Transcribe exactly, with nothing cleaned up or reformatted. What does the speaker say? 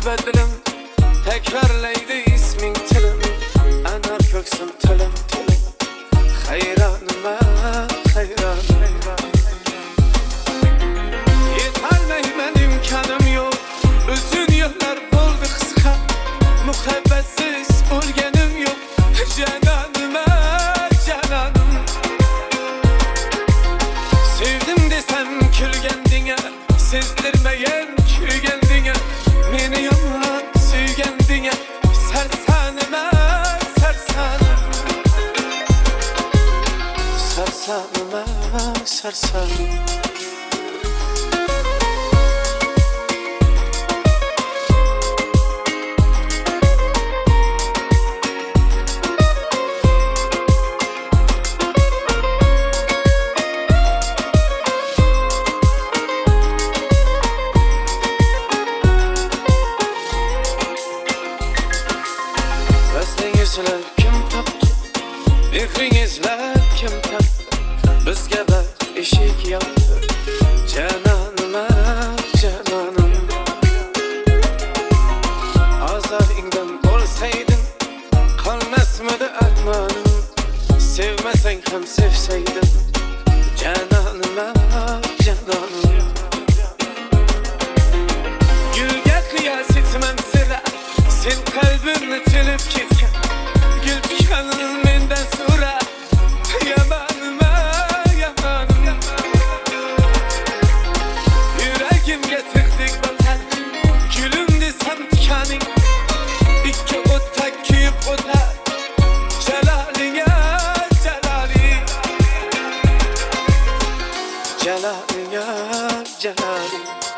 bedilim tekrarlaydi ismin tilim. Anar köksüm tilim tilim. Hayranıma hayran yetolmayman imkonim yo'q. Uzun yillar bo'ldi qisqa. Muhabbatsiz o'lganim yo'q. Janonima janonim. Sevdim desem kulgandinga, sezdirmagan kuygendinga. Meni yomon suygendinga, sarsanima sarsanim. Sarsanima sarsanim. Sizlar kim topdi? Mehringizlar kim topdi? Bizga bir eshik yopdi. Janonima janonim. Ozoringdan bo'lsaydin, qolmasmidi armonim. Sevmasang ham sevsaydin, janonima janonim. Gulga qiyos etmam sira, sen qalbimni tilib ketgan. Gül pişmanın menden sonra yamanıma yamanım. Yüreğim getirdik vatan, gülüm desem tikanin. İki ota küyüp ota, celalin ya celalin. Celalin ya celalin.